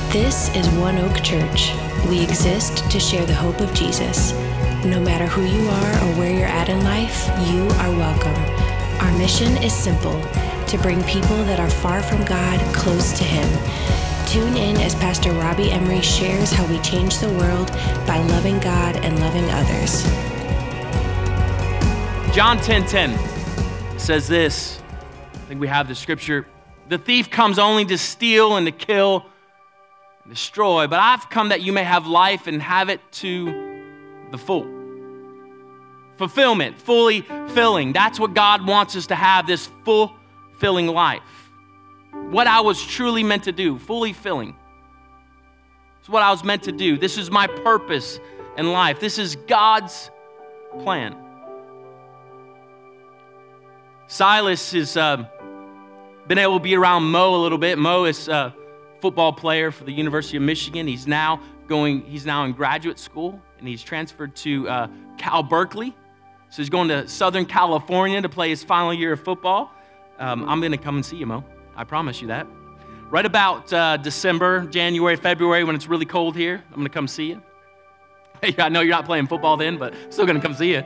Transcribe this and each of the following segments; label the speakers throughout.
Speaker 1: This is One Oak Church. We exist to share the hope of Jesus. No matter who you are or where you're at in life, you are welcome. Our mission is simple, to bring people that are far from God close to Him. Tune in as Pastor Robbie Emery shares how we change the world by loving God and loving others.
Speaker 2: John 10:10 says this. I think we have the scripture. The thief comes only to steal and to kill and destroy, but I've come that you may have life and have it to the full. Fulfillment, fully filling. That's what God wants us to have, this fulfilling life. What I was truly meant to do, fully filling. It's what I was meant to do. This is my purpose in life. This is God's plan. Silas has been able to be around Mo a little bit. Mo is a football player for the University of Michigan. He's now in graduate school, and he's transferred to Cal Berkeley. So he's going to Southern California to play his final year of football. I'm going to come and see you, Mo. I promise you that. Right about December, January, February, when it's really cold here, I'm going to come see you. I know you're not playing football then, but still going to come see you.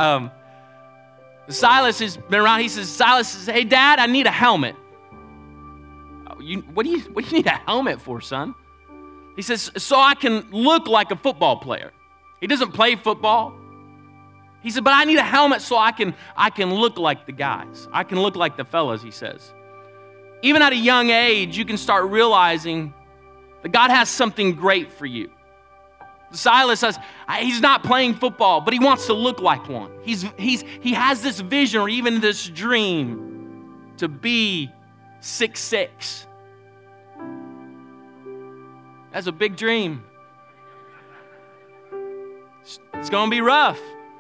Speaker 2: Silas has been around. Silas says, hey, Dad, I need a helmet. What do you need a helmet for, son? He says, so I can look like a football player. He doesn't play football. He said, but I need a helmet so I can look like the guys. I can look like the fellas, he says. Even at a young age, you can start realizing that God has something great for you. Silas says, he's not playing football, but he wants to look like one. He has this vision or even this dream to be 6'6". That's a big dream. It's going to be rough,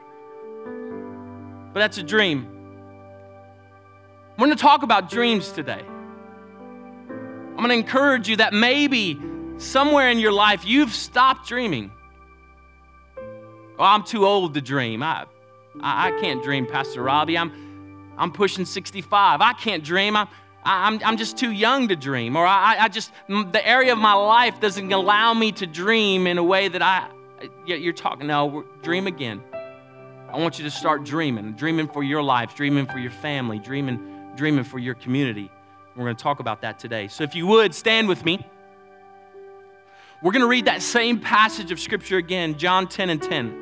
Speaker 2: but that's a dream. We're going to talk about dreams today. I'm going to encourage you that maybe somewhere in your life you've stopped dreaming. Oh, I'm too old to dream. I can't dream, Pastor Robbie. I'm pushing 65. I can't dream. I'm just too young to dream. Or the area of my life doesn't allow me to dream in a way that you're talking. No, dream again. I want you to start dreaming for your life, dreaming for your family, dreaming for your community. We're going to talk about that today. So if you would, stand with me. We're going to read that same passage of Scripture again, John 10:10.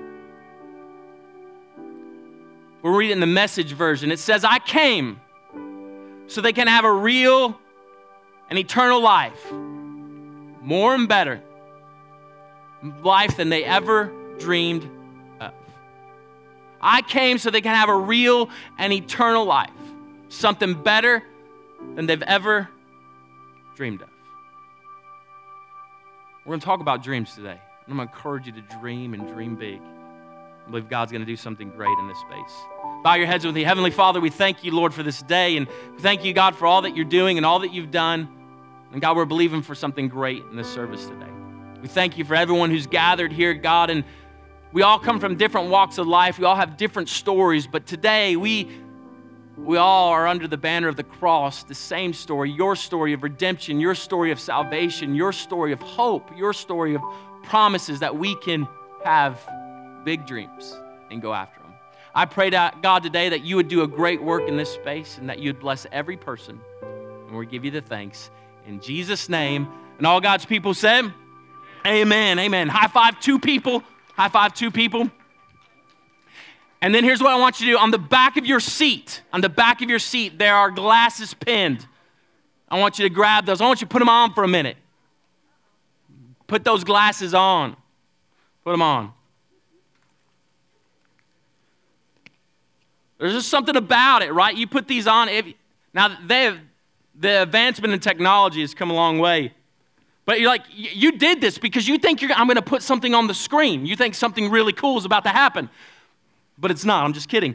Speaker 2: We'll read it in the Message version. It says, I came so they can have a real and eternal life, more and better life than they ever dreamed of. I came so they can have a real and eternal life, something better than they've ever dreamed of. We're going to talk about dreams today. I'm going to encourage you to dream and dream big. I believe God's going to do something great in this space. Bow your heads with me. Heavenly Father, we thank you, Lord, for this day. And we thank you, God, for all that you're doing and all that you've done. And God, we're believing for something great in this service today. We thank you for everyone who's gathered here, God. And we all come from different walks of life. We all have different stories. But today, we all are under the banner of the cross, the same story, your story of redemption, your story of salvation, your story of hope, your story of promises that we can have big dreams and go after them. I pray to God today that you would do a great work in this space and that you'd bless every person. And we give you the thanks. In Jesus' name, and all God's people said, amen, amen. High five two people. High five two people. And then here's what I want you to do. On the back of your seat, there are glasses pinned. I want you to grab those. I want you to put them on for a minute. Put those glasses on. Put them on. There's just something about it, right? You put these on. Now, the advancement in technology has come a long way. But you're like, you did this because you think I'm going to put something on the screen. You think something really cool is about to happen. But it's not. I'm just kidding.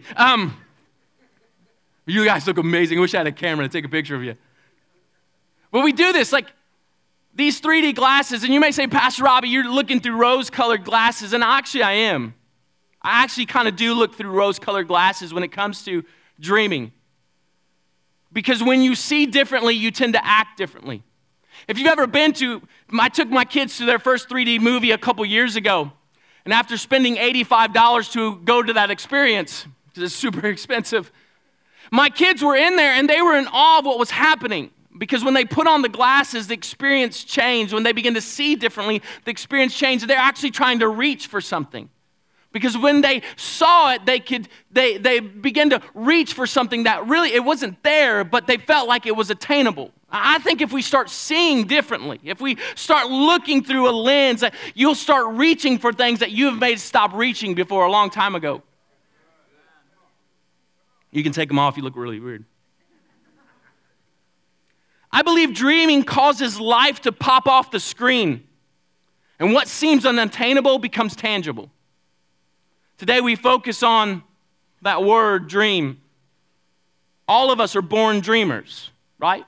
Speaker 2: You guys look amazing. I wish I had a camera to take a picture of you. But we do this, like these 3D glasses. And you may say, Pastor Robbie, you're looking through rose-colored glasses. And actually, I am. I actually kind of do look through rose-colored glasses when it comes to dreaming. Because when you see differently, you tend to act differently. If you've ever I took my kids to their first 3D movie a couple years ago, and after spending $85 to go to that experience, because it's super expensive, my kids were in there and they were in awe of what was happening. Because when they put on the glasses, the experience changed. When they begin to see differently, the experience changed. They're actually trying to reach for something. Because when they saw it, they began to reach for something that really, it wasn't there, but they felt like it was attainable. I think if we start seeing differently, if we start looking through a lens, you'll start reaching for things that you have made stop reaching before a long time ago. You can take them off, you look really weird. I believe dreaming causes life to pop off the screen, and what seems unattainable becomes tangible. Today we focus on that word, dream. All of us are born dreamers, right?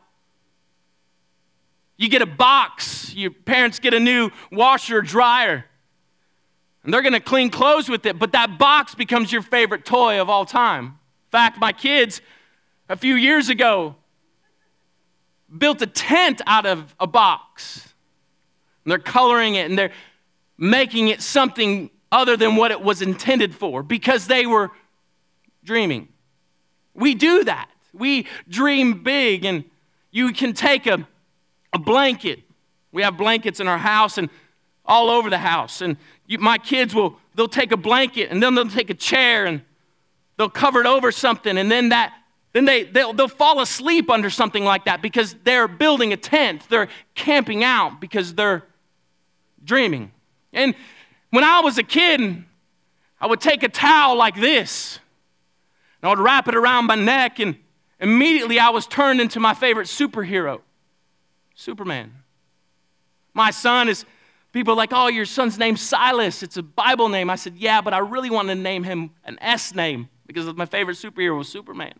Speaker 2: You get a box, your parents get a new washer or dryer, and they're gonna clean clothes with it, but that box becomes your favorite toy of all time. In fact, my kids, a few years ago, built a tent out of a box. And they're coloring it and they're making it something other than what it was intended for because they were dreaming. We do that. We dream big, and you can take a blanket. We have blankets in our house and all over the house. And my kids they'll take a blanket and then they'll take a chair and they'll cover it over something, and then they'll fall asleep under something like that because they're building a tent. They're camping out because they're dreaming. And when I was a kid, I would take a towel like this, and I would wrap it around my neck, and immediately I was turned into my favorite superhero, Superman. My son is, people are like, oh, your son's name's Silas. It's a Bible name. I said, yeah, but I really wanted to name him an S name because my favorite superhero was Superman.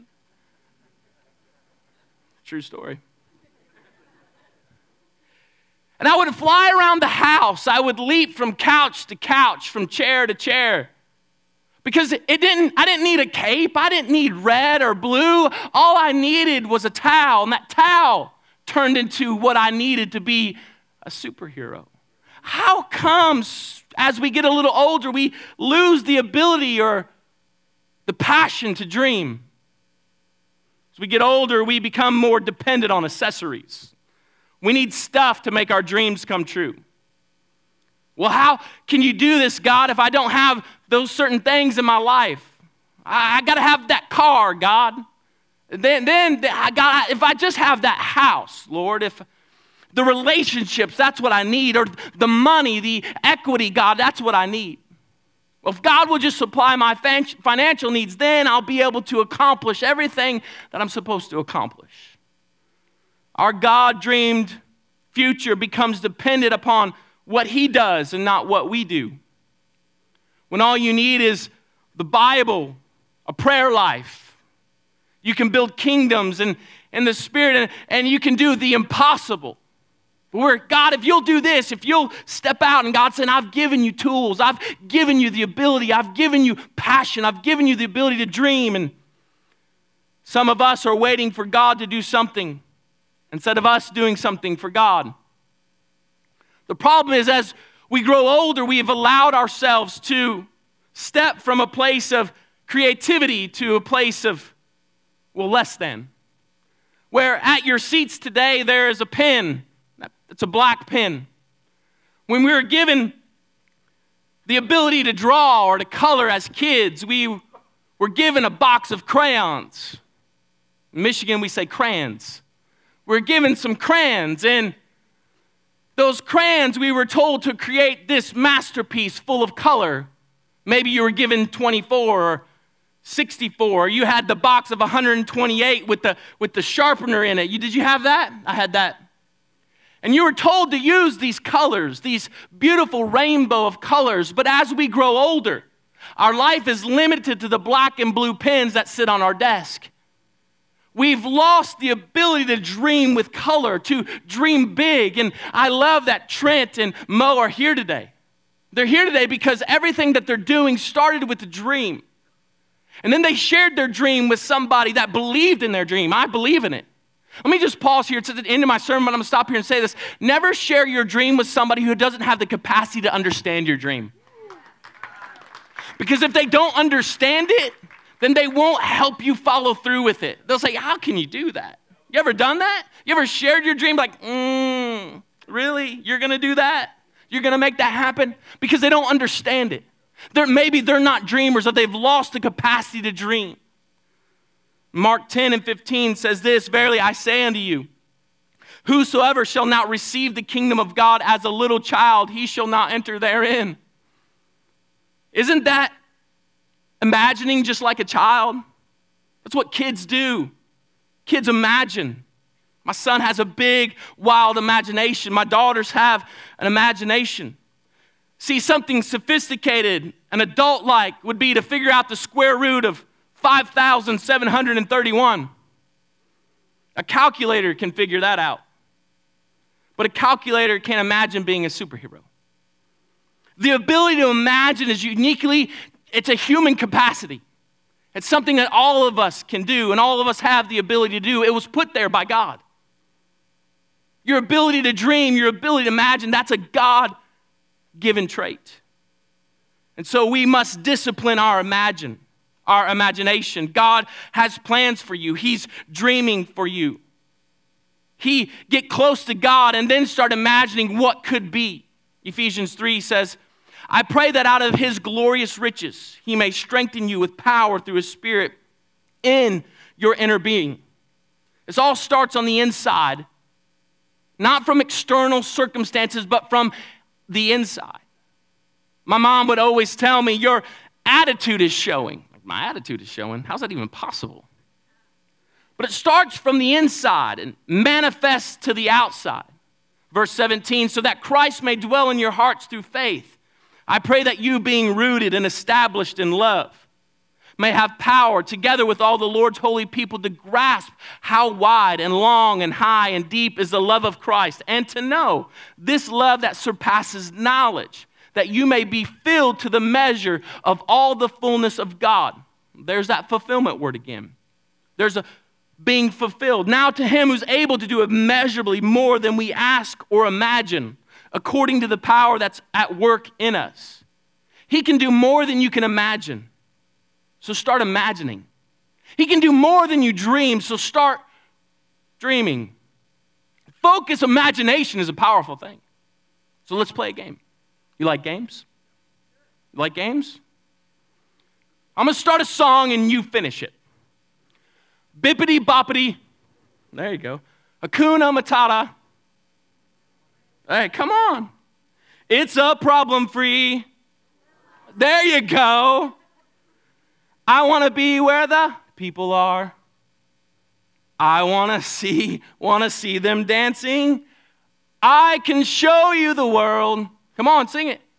Speaker 2: True story. And I would fly around the house. I would leap from couch to couch, from chair to chair. Because I didn't need a cape. I didn't need red or blue. All I needed was a towel. And that towel turned into what I needed to be a superhero. How comes as we get a little older, we lose the ability or the passion to dream? As we get older, we become more dependent on accessories. We need stuff to make our dreams come true. Well, how can you do this, God, if I don't have those certain things in my life? I got to have that car, God. Then God, if I just have that house, Lord, if the relationships, that's what I need, or the money, the equity, God, that's what I need. Well, if God will just supply my financial needs, then I'll be able to accomplish everything that I'm supposed to accomplish. Our God-dreamed future becomes dependent upon what He does and not what we do. When all you need is the Bible, a prayer life, you can build kingdoms in the Spirit, and you can do the impossible. Where, God, if you'll do this, if you'll step out, and God's saying, I've given you tools, I've given you the ability, I've given you passion, I've given you the ability to dream. And some of us are waiting for God to do something instead of us doing something for God. The problem is, as we grow older, we have allowed ourselves to step from a place of creativity to a place of, well, less than. Where at your seats today, there is a pen. It's a black pen. When we were given the ability to draw or to color as kids, we were given a box of crayons. In Michigan, we say crayons. We're given some crayons, and those crayons, we were told to create this masterpiece full of color. Maybe you were given 24 or 64. Or you had the box of 128 with the sharpener in it. Did you have that? I had that. And you were told to use these colors, these beautiful rainbow of colors. But as we grow older, our life is limited to the black and blue pens that sit on our desk. We've lost the ability to dream with color, to dream big. And I love that Trent and Mo are here today. They're here today because everything that they're doing started with a dream. And then they shared their dream with somebody that believed in their dream. I believe in it. Let me just pause here. It's at the end of my sermon, but I'm going to stop here and say this. Never share your dream with somebody who doesn't have the capacity to understand your dream. Because if they don't understand it, then they won't help you follow through with it. They'll say, how can you do that? You ever done that? You ever shared your dream like, really? You're going to do that? You're going to make that happen? Because they don't understand it. Maybe they're not dreamers, or they've lost the capacity to dream. Mark 10:15 says this, verily I say unto you, whosoever shall not receive the kingdom of God as a little child, he shall not enter therein. Isn't that imagining just like a child? That's what kids do. Kids imagine. My son has a big, wild imagination. My daughters have an imagination. See, something sophisticated and adult-like would be to figure out the square root of 5,731. A calculator can figure that out. But a calculator can't imagine being a superhero. The ability to imagine is it's a human capacity. It's something that all of us can do, and all of us have the ability to do. It was put there by God. Your ability to dream, your ability to imagine, that's a God-given trait. And so we must discipline our imagination. God has plans for you. He's dreaming for you. Get close to God and then start imagining what could be. Ephesians 3 says, I pray that out of his glorious riches, he may strengthen you with power through his Spirit in your inner being. This all starts on the inside, not from external circumstances, but from the inside. My mom would always tell me, your attitude is showing. My attitude is showing? How's that even possible? But it starts from the inside and manifests to the outside. Verse 17, so that Christ may dwell in your hearts through faith. I pray that you, being rooted and established in love, may have power, together with all the Lord's holy people, to grasp how wide and long and high and deep is the love of Christ, and to know this love that surpasses knowledge, that you may be filled to the measure of all the fullness of God. There's that fulfillment word again. There's a being fulfilled. Now to him who's able to do immeasurably more than we ask or imagine, according to the power that's at work in us. He can do more than you can imagine. So start imagining. He can do more than you dream, so start dreaming. Focus imagination is a powerful thing. So let's play a game. You like games? You like games? I'm going to start a song and you finish it. Bippity boppity. There you go. Hakuna Matata. Hey, come on. It's a problem-free. There you go. I want to be where the people are. I want to see them dancing. I can show you the world. Come on, sing it.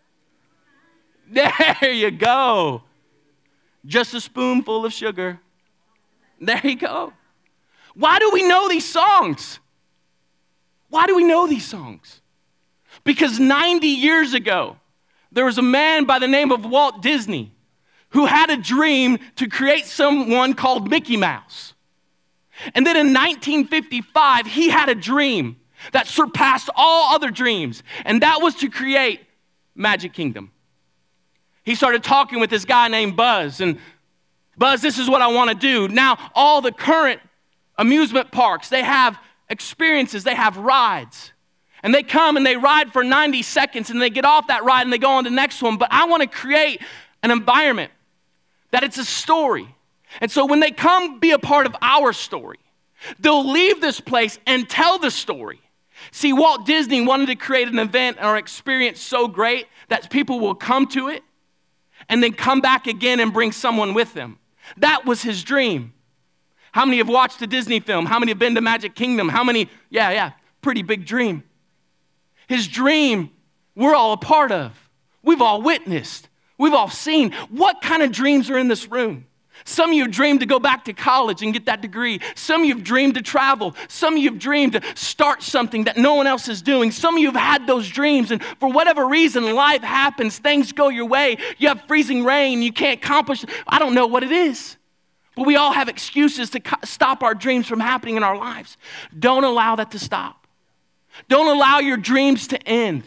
Speaker 2: There you go. Just a spoonful of sugar. There you go. Why do we know these songs? Why do we know these songs? Because 90 years ago, there was a man by the name of Walt Disney who had a dream to create someone called Mickey Mouse. And then in 1955, he had a dream that surpassed all other dreams, and that was to create Magic Kingdom. He started talking with this guy named Buzz, and Buzz, this is what I want to do. Now, all the current amusement parks, they have experiences, they have rides. And they come and they ride for 90 seconds and they get off that ride and they go on to the next one. But I want to create an environment that it's a story. And so when they come be a part of our story, they'll leave this place and tell the story. See, Walt Disney wanted to create an event or experience so great that people will come to it and then come back again and bring someone with them. That was his dream. How many have watched a Disney film? How many have been to Magic Kingdom? How many? Yeah, pretty big dream. His dream, we're all a part of. We've all witnessed. We've all seen. What kind of dreams are in this room? Some of you have dreamed to go back to college and get that degree. Some of you have dreamed to travel. Some of you have dreamed to start something that no one else is doing. Some of you have had those dreams, and for whatever reason, life happens. Things go your way. You have freezing rain. You can't accomplish. I don't know what it is. But we all have excuses to stop our dreams from happening in our lives. Don't allow that to stop. Don't allow your dreams to end.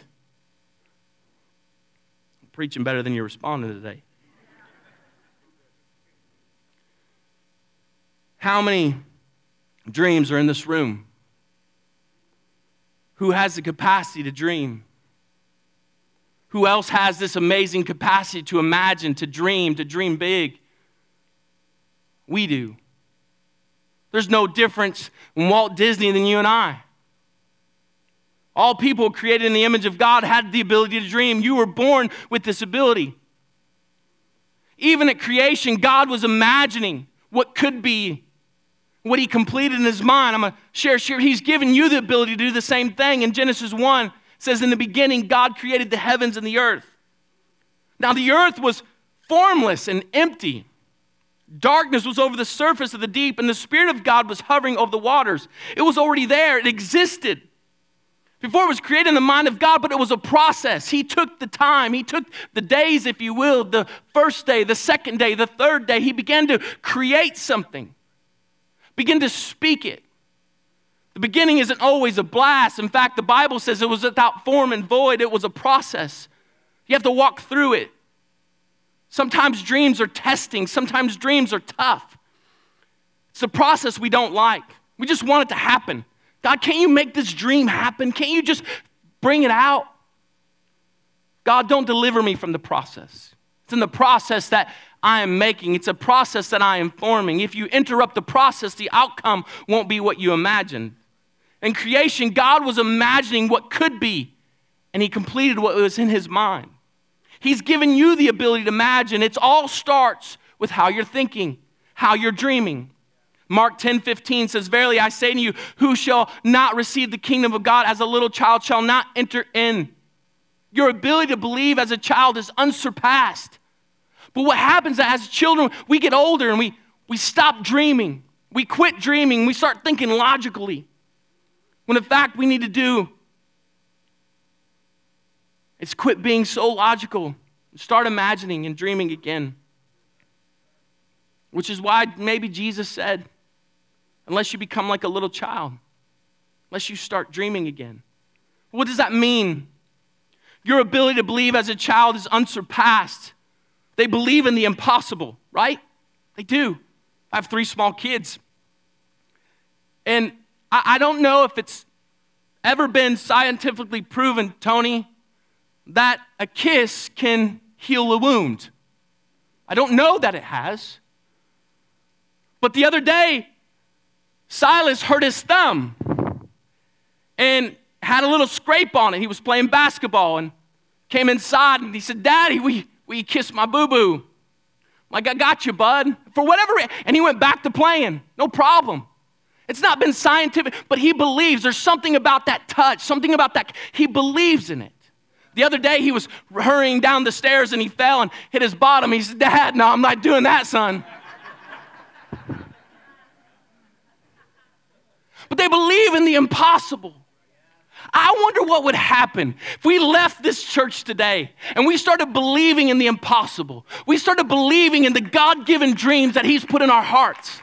Speaker 2: I'm preaching better than you're responding today. How many dreams are in this room? Who has the capacity to dream? Who else has this amazing capacity to imagine, to dream big? We do. There's no difference in Walt Disney than you and I. All people created in the image of God had the ability to dream. You were born with this ability. Even at creation, God was imagining what could be, what he completed in his mind. I'm going to share. He's given you the ability to do the same thing. In Genesis 1, it says, in the beginning, God created the heavens and the earth. Now, the earth was formless and empty. Darkness was over the surface of the deep, and the Spirit of God was hovering over the waters. It was already there. It existed before it was created in the mind of God, but it was a process. He took the time. He took the days, if you will, the first day, the second day, the third day. He began to create something, begin to speak it. The beginning isn't always a blast. In fact, the Bible says it was without form and void. It was a process. You have to walk through it. Sometimes dreams are testing. Sometimes dreams are tough. It's a process we don't like. We just want it to happen. God, can't you make this dream happen? Can't you just bring it out? God, don't deliver me from the process. It's in the process that I am making. It's a process that I am forming. If you interrupt the process, the outcome won't be what you imagined. In creation, God was imagining what could be, and he completed what was in his mind. He's given you the ability to imagine. It all starts with how you're thinking, how you're dreaming. Mark 10:15 says, verily I say to you, who shall not receive the kingdom of God as a little child shall not enter in. Your ability to believe as a child is unsurpassed. But what happens as children, we get older and we stop dreaming. We quit dreaming. We start thinking logically. When in fact we need to do is quit being so logical and start imagining and dreaming again. Which is why maybe Jesus said, unless you become like a little child, unless you start dreaming again. What does that mean? Your ability to believe as a child is unsurpassed. They believe in the impossible, right? They do. I have 3 small kids. And I don't know if it's ever been scientifically proven, Tony, that a kiss can heal a wound. I don't know that it has. But the other day, Silas hurt his thumb and had a little scrape on it. He was playing basketball and came inside and he said, Daddy, will you kiss my boo-boo? I'm like, I got you, bud. For whatever reason. And he went back to playing. No problem. It's not been scientific, but he believes. There's something about that touch, something about that. He believes in it. The other day, he was hurrying down the stairs and he fell and hit his bottom. He said, Dad, no, I'm not doing that, son. But they believe in the impossible. I wonder what would happen if we left this church today and we started believing in the impossible. We started believing in the God-given dreams that he's put in our hearts.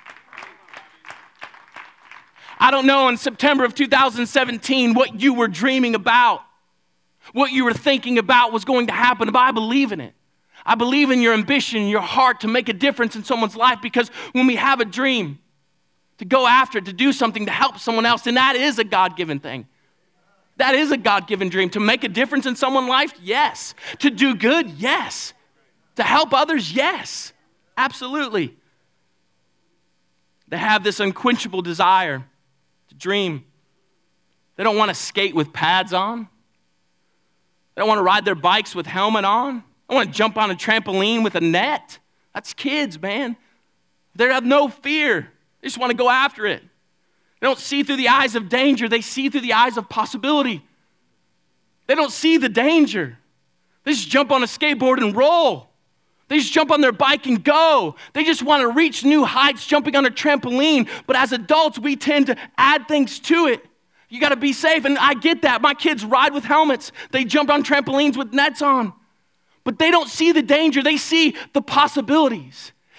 Speaker 2: I don't know in September of 2017 what you were dreaming about, what you were thinking about was going to happen, but I believe in it. I believe in your ambition, your heart to make a difference in someone's life, because when we have a dream, to go after it, to do something to help someone else, and that is a God-given thing. That is a God-given dream. To make a difference in someone's life, yes. To do good, yes. To help others, yes. Absolutely. They have this unquenchable desire to dream. They don't want to skate with pads on. They don't want to ride their bikes with helmet on. They want to jump on a trampoline with a net. That's kids, man. They have no fear. They just want to go after it. They don't see through the eyes of danger. They see through the eyes of possibility. They don't see the danger. They just jump on a skateboard and roll. They just jump on their bike and go. They just want to reach new heights jumping on a trampoline. But as adults, we tend to add things to it. You got to be safe, and I get that. My kids ride with helmets. They jump on trampolines with nets on. But they don't see the danger. They see the possibilities.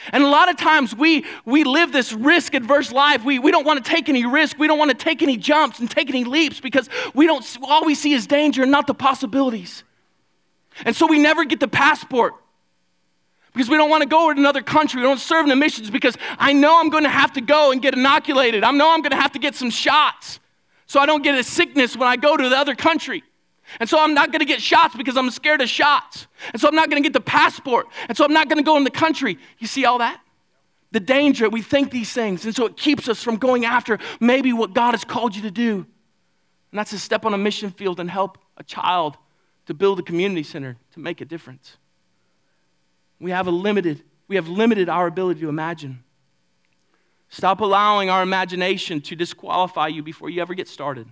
Speaker 2: And a lot of times we live this risk-adverse life. We don't want to take any risk. We don't want to take any jumps and take any leaps because all we see is danger and not the possibilities. And so we never get the passport because we don't want to go to another country. We don't serve in the missions because I know I'm going to have to go and get inoculated. I know I'm going to have to get some shots so I don't get a sickness when I go to the other country. And so I'm not going to get shots because I'm scared of shots. And so I'm not going to get the passport. And so I'm not going to go in the country. You see all that? The danger, we think these things. And so it keeps us from going after maybe what God has called you to do. And that's to step on a mission field and help a child to build a community center to make a difference. We have limited our ability to imagine. Stop allowing our imagination to disqualify you before you ever get started.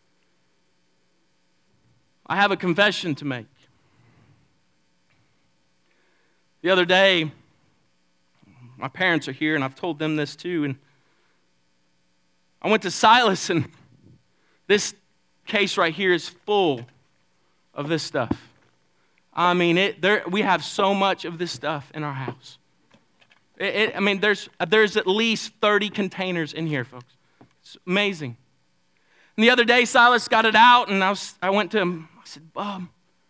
Speaker 2: I have a confession to make. The other day, my parents are here, and I've told them this too. And I went to Silas, and this case right here is full of this stuff. I mean, we have so much of this stuff in our house. There's at least 30 containers in here, folks. It's amazing. And the other day, Silas got it out, and I went to him. I said, Bob,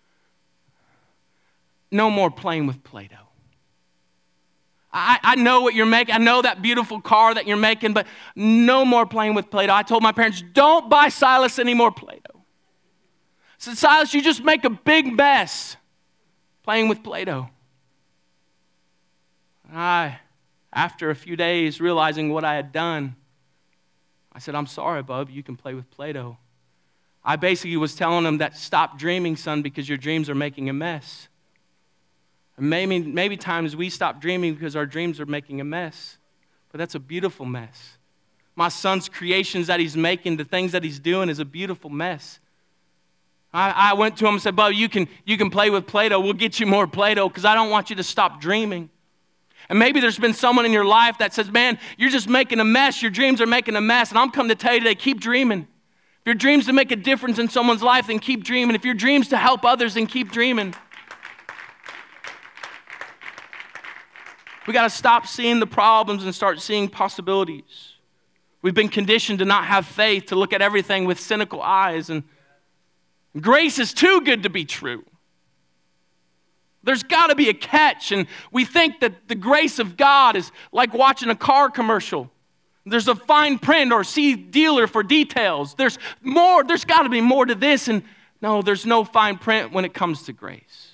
Speaker 2: no more playing with Play-Doh. I know what you're making. I know that beautiful car that you're making, but no more playing with Play-Doh. I told my parents, don't buy Silas any more Play-Doh. I said, Silas, you just make a big mess playing with Play-Doh. And after a few days realizing what I had done, I said, I'm sorry, Bub, you can play with Play-Doh. I basically was telling him that stop dreaming, son, because your dreams are making a mess. And maybe times we stop dreaming because our dreams are making a mess. But that's a beautiful mess. My son's creations that he's making, the things that he's doing is a beautiful mess. I went to him and said, Bub, you can play with Play-Doh. We'll get you more Play-Doh because I don't want you to stop dreaming. And maybe there's been someone in your life that says, man, you're just making a mess. Your dreams are making a mess. And I'm coming to tell you today, keep dreaming. If your dreams to make a difference in someone's life, then keep dreaming. If your dreams to help others, then keep dreaming. We got to stop seeing the problems and start seeing possibilities. We've been conditioned to not have faith, to look at everything with cynical eyes. And grace is too good to be true. There's got to be a catch. And we think that the grace of God is like watching a car commercial. There's a fine print or see dealer for details. There's got to be more to this. And no, there's no fine print when it comes to grace.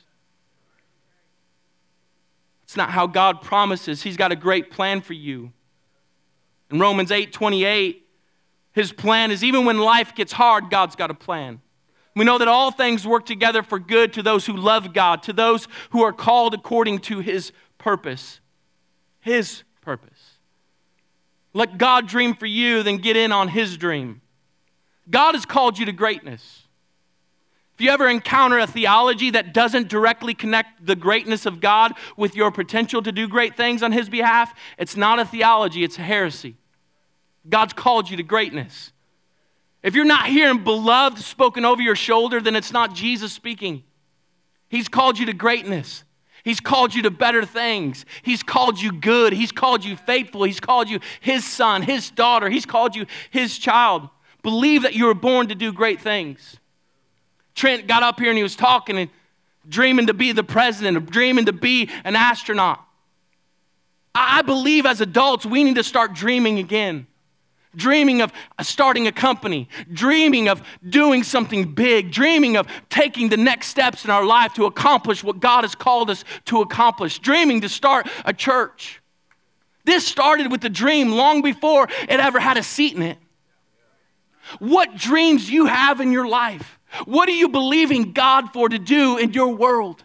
Speaker 2: It's not how God promises. He's got a great plan for you. In Romans 8:28, his plan is even when life gets hard, God's got a plan. We know that all things work together for good to those who love God, to those who are called according to his purpose. His purpose. Let God dream for you, then get in on his dream. God has called you to greatness. If you ever encounter a theology that doesn't directly connect the greatness of God with your potential to do great things on his behalf, it's not a theology, it's a heresy. God's called you to greatness. If you're not hearing beloved spoken over your shoulder, then it's not Jesus speaking. He's called you to greatness. He's called you to better things. He's called you good. He's called you faithful. He's called you his son, his daughter. He's called you his child. Believe that you were born to do great things. Trent got up here and he was talking and dreaming to be the president, dreaming to be an astronaut. I believe as adults we need to start dreaming again. Dreaming of starting a company, dreaming of doing something big, dreaming of taking the next steps in our life to accomplish what God has called us to accomplish, dreaming to start a church. This started with the dream long before it ever had a seat in it. What dreams you have in your life? What are you believing God for to do in your world?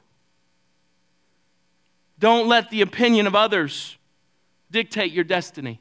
Speaker 2: Don't let the opinion of others dictate your destiny.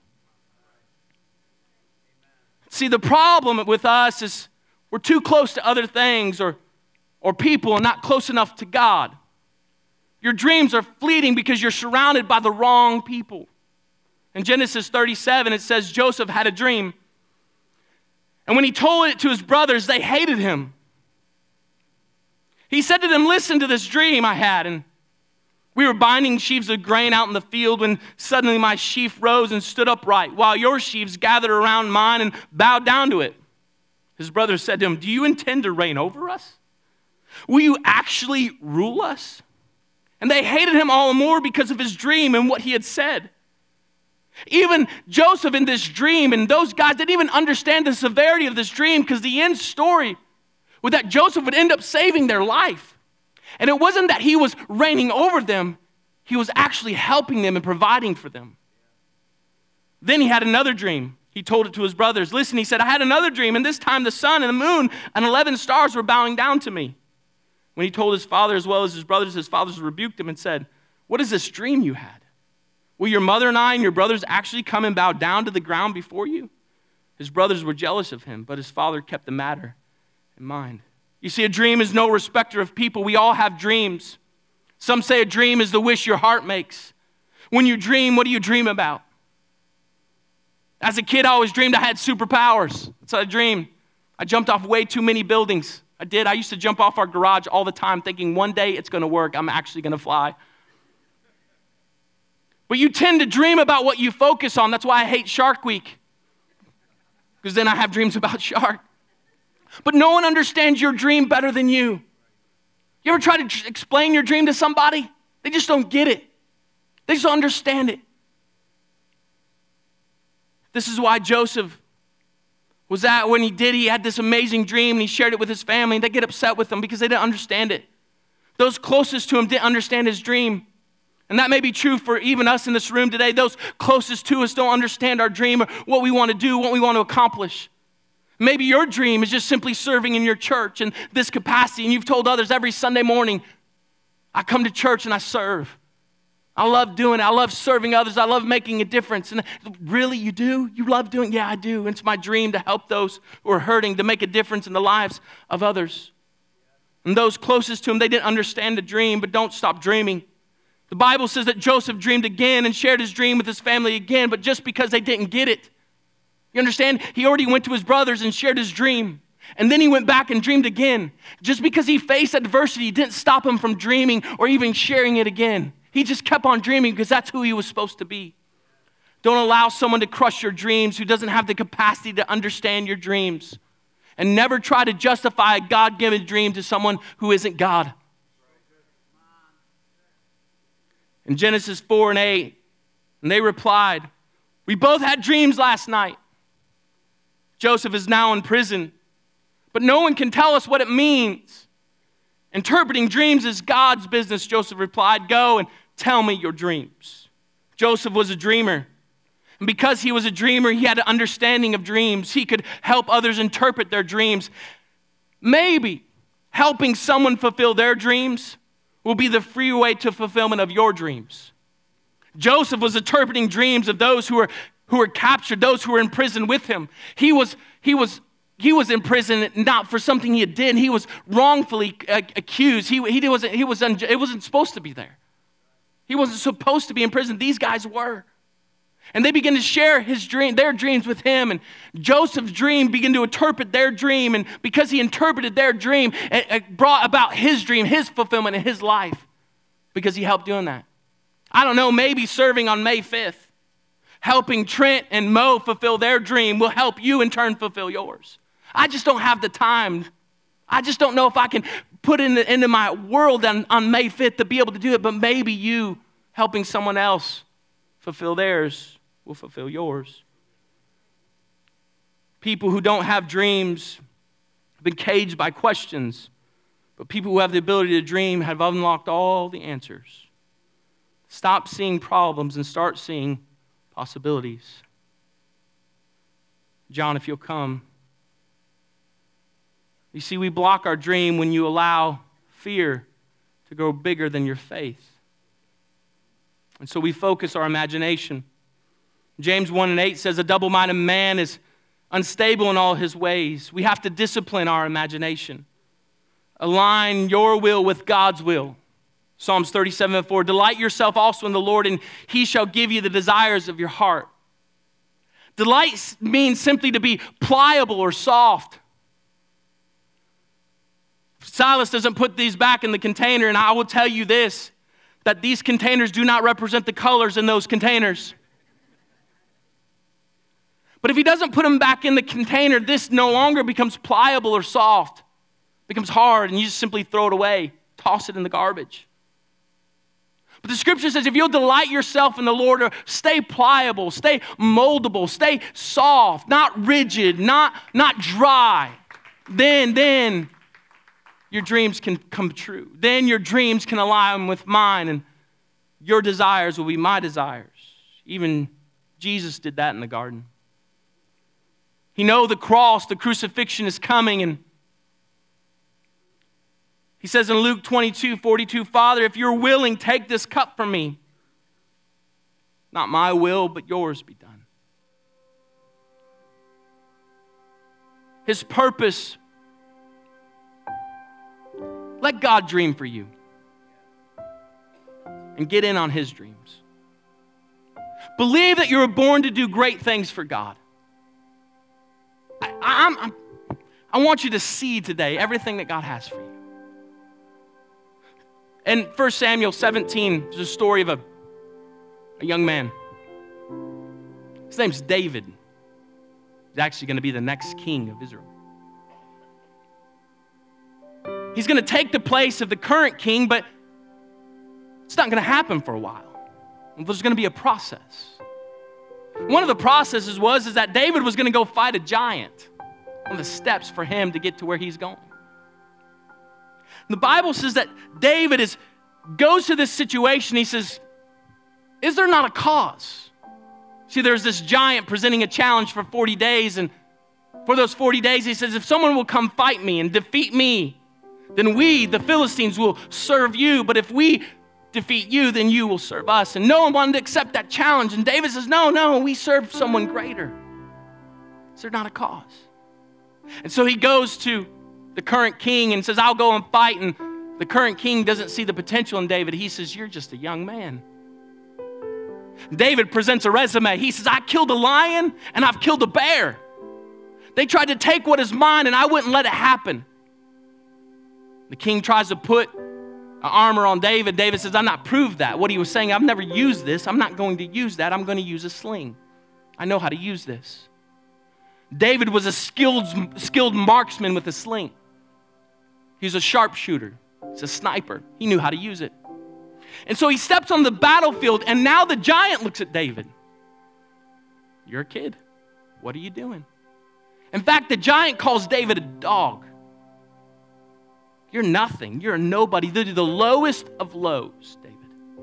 Speaker 2: See, the problem with us is we're too close to other things or people and not close enough to God. Your dreams are fleeting because you're surrounded by the wrong people. In Genesis 37, it says Joseph had a dream. And when he told it to his brothers, they hated him. He said to them, listen to this dream I had. And We were binding sheaves of grain out in the field when suddenly my sheaf rose and stood upright, while your sheaves gathered around mine and bowed down to it." His brothers said to him, "Do you intend to reign over us? Will you actually rule us?" And they hated him all the more because of his dream and what he had said. Even Joseph in this dream, and those guys didn't even understand the severity of this dream, because the end story was that Joseph would end up saving their life. And it wasn't that he was reigning over them, he was actually helping them and providing for them. Then he had another dream. He told it to his brothers. "Listen," he said, "I had another dream, and this time the sun and the moon and 11 stars were bowing down to me." When he told his father as well as his fathers rebuked him and said, "What is this dream you had? Will your mother and I and your brothers actually come and bow down to the ground before you?" His brothers were jealous of him, but his father kept the matter in mind. You see, a dream is no respecter of people. We all have dreams. Some say a dream is the wish your heart makes. When you dream, what do you dream about? As a kid, I always dreamed I had superpowers. That's what I dreamed. I jumped off way too many buildings. I did. I used to jump off our garage all the time thinking one day it's going to work. I'm actually going to fly. But you tend to dream about what you focus on. That's why I hate Shark Week, because then I have dreams about shark. But no one understands your dream better than you. You ever try to explain your dream to somebody? They just don't get it. They just don't understand it. This is why Joseph was at when he had this amazing dream and he shared it with his family, and they get upset with him because they didn't understand it. Those closest to him didn't understand his dream. And that may be true for even us in this room today. Those closest to us don't understand our dream or what we want to do, what we want to accomplish. Maybe your dream is just simply serving in your church in this capacity, and you've told others every Sunday morning, "I come to church and I serve. I love doing it. I love serving others. I love making a difference." And really, you do? You love doing it? Yeah, I do. It's my dream to help those who are hurting, to make a difference in the lives of others. And those closest to him, they didn't understand the dream, but don't stop dreaming. The Bible says that Joseph dreamed again and shared his dream with his family again, but just because they didn't get it. You understand? He already went to his brothers and shared his dream. And then he went back and dreamed again. Just because he faced adversity didn't stop him from dreaming or even sharing it again. He just kept on dreaming because that's who he was supposed to be. Don't allow someone to crush your dreams who doesn't have the capacity to understand your dreams. And never try to justify a God-given dream to someone who isn't God. In Genesis 4:8, and they replied, "We both had dreams last night." Joseph is now in prison, but no one can tell us what it means. "Interpreting dreams is God's business," Joseph replied. "Go and tell me your dreams." Joseph was a dreamer. And because he was a dreamer, he had an understanding of dreams. He could help others interpret their dreams. Maybe helping someone fulfill their dreams will be the freeway to fulfillment of your dreams. Joseph was interpreting dreams of those who were captured, those who were in prison with him. He was in prison not for something he did. He was wrongfully accused. It wasn't supposed to be there. He wasn't supposed to be in prison. These guys were. And they began to share their dreams with him. And Joseph's dream began to interpret their dream. And because he interpreted their dream, it brought about his dream, his fulfillment in his life, because he helped doing that. I don't know, maybe serving on May 5th, helping Trent and Mo fulfill their dream will help you in turn fulfill yours. I just don't have the time. I just don't know if I can put it into my world on May 5th to be able to do it, but maybe you helping someone else fulfill theirs will fulfill yours. People who don't have dreams have been caged by questions, but people who have the ability to dream have unlocked all the answers. Stop seeing problems and start seeing possibilities. John, if you'll come. You see, we block our dream when you allow fear to grow bigger than your faith. And so we focus our imagination. James 1:8 says, "A double-minded man is unstable in all his ways." We have to discipline our imagination. Align your will with God's will. Psalms 37:4, "Delight yourself also in the Lord, and he shall give you the desires of your heart." Delight means simply to be pliable or soft. Silas doesn't put these back in the container, and I will tell you this. that these containers do not represent the colors in those containers. But if he doesn't put them back in the container, this no longer becomes pliable or soft. It becomes hard, and you just simply throw it away, toss it in the garbage. But the scripture says if you'll delight yourself in the Lord, or stay pliable, stay moldable, stay soft, not rigid, not dry, then your dreams can come true. Then your dreams can align with mine, and your desires will be my desires. Even Jesus did that in the garden. He knew the cross, the crucifixion is coming, and he says in Luke 22:42, Father, if you're willing, take this cup from me. Not my will, but yours be done. His purpose, let God dream for you and get in on his dreams. Believe that you were born to do great things for God. I want you to see today everything that God has for you. In 1 Samuel 17, there's a story of a young man. His name's David. He's actually going to be the next king of Israel. He's going to take the place of the current king, but it's not going to happen for a while. There's going to be a process. One of the processes is that David was going to go fight a giant. One of the steps for him to get to where he's going. The Bible says that David goes to this situation. He says, is there not a cause? See, there's this giant presenting a challenge for 40 days. And for those 40 days, he says, if someone will come fight me and defeat me, then we, the Philistines, will serve you. But if we defeat you, then you will serve us. And no one wanted to accept that challenge. And David says, no, we serve someone greater. Is there not a cause? And so he goes to the current king and says, I'll go and fight. And the current king doesn't see the potential in David. He says, you're just a young man. David presents a resume. He says, I killed a lion and I've killed a bear. They tried to take what is mine and I wouldn't let it happen. The king tries to put an armor on David. David says, I'm not proved that. What he was saying, I've never used this. I'm not going to use that. I'm going to use a sling. I know how to use this. David was a skilled marksman with a sling. He's a sharpshooter. He's a sniper. He knew how to use it. And so he steps on the battlefield, and now the giant looks at David. You're a kid. What are you doing? In fact, the giant calls David a dog. You're nothing. You're a nobody. You're the lowest of lows, David.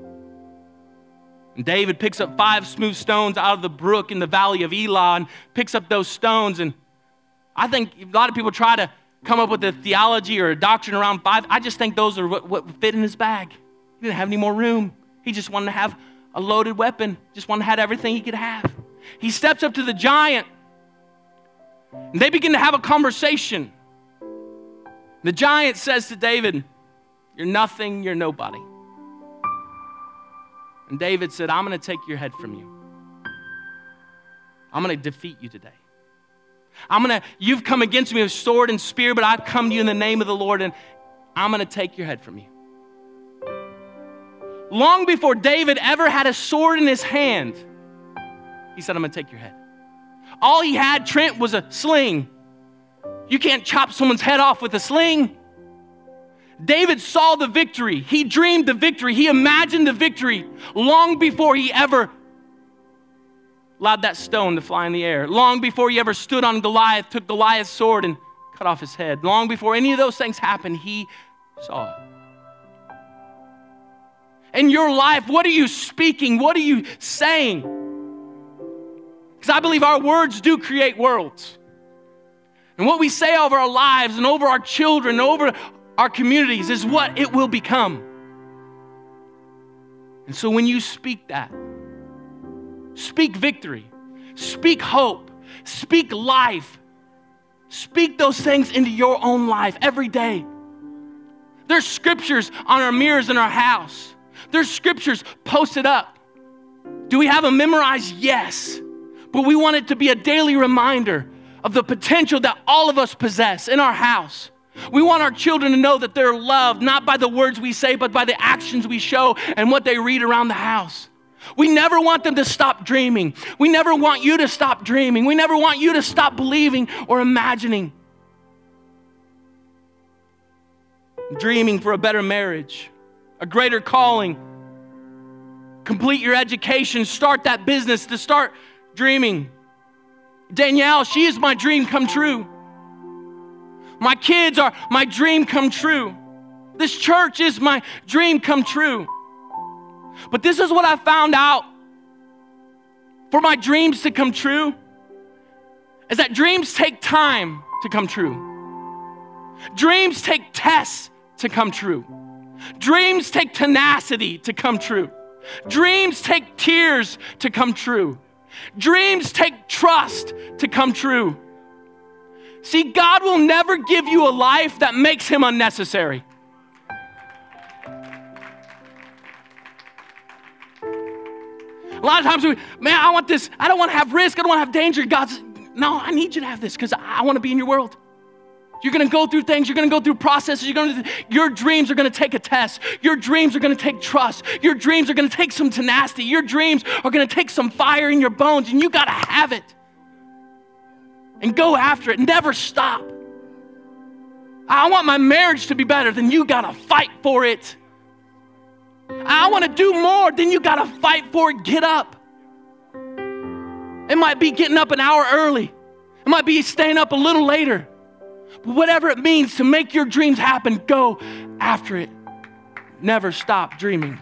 Speaker 2: And David picks up 5 smooth stones out of the brook in the valley of Elah and picks up those stones. And I think a lot of people try to come up with a theology or a doctrine around 5. I just think those are what fit in his bag. He didn't have any more room. He just wanted to have a loaded weapon. Just wanted to have everything he could have. He steps up to the giant. And they begin to have a conversation. The giant says to David, you're nothing, you're nobody. And David said, I'm going to take your head from you. I'm going to defeat you today. You've come against me with sword and spear, but I've come to you in the name of the Lord, and I'm going to take your head from you. Long before David ever had a sword in his hand, he said, I'm going to take your head. All he had, Trent, was a sling. You can't chop someone's head off with a sling. David saw the victory. He dreamed the victory. He imagined the victory long before he ever allowed that stone to fly in the air. Long before he ever stood on Goliath, took Goliath's sword and cut off his head. Long before any of those things happened, he saw it. In your life, what are you speaking? What are you saying? Because I believe our words do create worlds. And what we say over our lives and over our children, and over our communities is what it will become. And so when you speak that, speak victory, speak hope, speak life, speak those things into your own life every day. There's scriptures on our mirrors in our house. There's scriptures posted up. Do we have them memorized? Yes. But we want it to be a daily reminder of the potential that all of us possess in our house, We want our children to know that they're loved, not by the words we say, but by the actions we show and what they read around the house. We never want them to stop dreaming. We never want you to stop dreaming. We never want you to stop believing or imagining. Dreaming for a better marriage, a greater calling. Complete your education, start that business, to start dreaming. Danielle, she is my dream come true. My kids are my dream come true. This church is my dream come true. But this is what I found out. For my dreams to come true, is that dreams take time to come true. Dreams take tests to come true. Dreams take tenacity to come true. Dreams take tears to come true. Dreams take trust to come true. See, God will never give you a life that makes him unnecessary. A lot of times I want this, I don't want to have risk, I don't want to have danger. God says, no, I need you to have this because I want to be in your world. You're going to go through things. You're going to go through processes. Your dreams are going to take a test. Your dreams are going to take trust. Your dreams are going to take some tenacity. Your dreams are going to take some fire in your bones, and you got to have it. And go after it. Never stop. I want my marriage to be better. Then you got to fight for it. I want to do more. Then you got to fight for it. Get up. It might be getting up an hour early. It might be staying up a little later. But whatever it means to make your dreams happen, go after it. Never stop dreaming.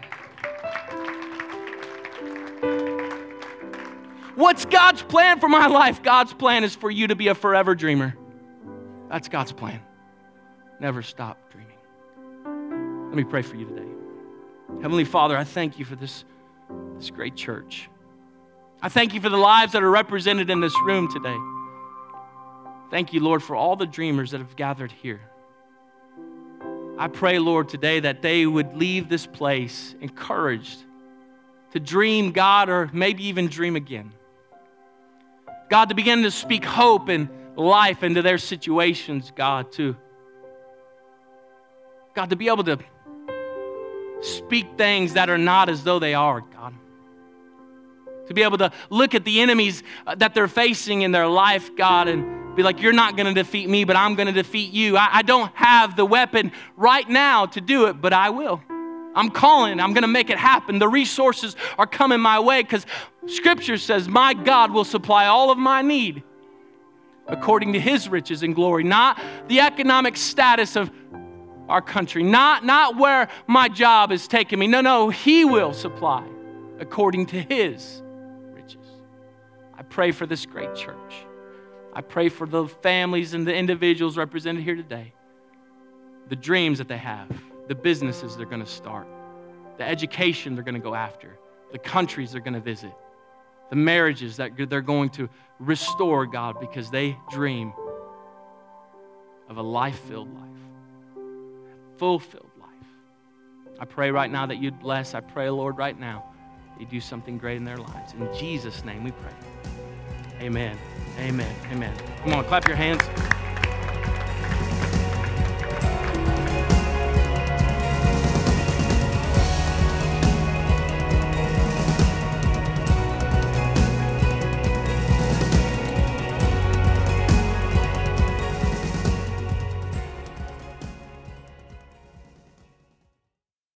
Speaker 2: What's God's plan for my life? God's plan is for you to be a forever dreamer. That's God's plan. Never stop dreaming. Let me pray for you today. Heavenly Father, I thank you for this great church. I thank you for the lives that are represented in this room today. Thank you, Lord, for all the dreamers that have gathered here. I pray, Lord, today that they would leave this place encouraged to dream, God, or maybe even dream again. God, to begin to speak hope and life into their situations, God, to be able to speak things that are not as though they are, God. To be able to look at the enemies that they're facing in their life, God, and be like, you're not going to defeat me, but I'm going to defeat you. I don't have the weapon right now to do it, but I will. I'm calling. I'm going to make it happen. The resources are coming my way because Scripture says, my God will supply all of my need according to his riches and glory, not the economic status of our country, not where my job is taking me. No, he will supply according to his riches. I pray for this great church. I pray for the families and the individuals represented here today, the dreams that they have, the businesses they're going to start, the education they're going to go after, the countries they're going to visit, the marriages that they're going to restore, God, because they dream of a life-filled life, fulfilled life. I pray right now that you'd bless. I pray, Lord, right now, you do something great in their lives. In Jesus' name we pray. Amen. Amen. Amen. Come on, clap your hands.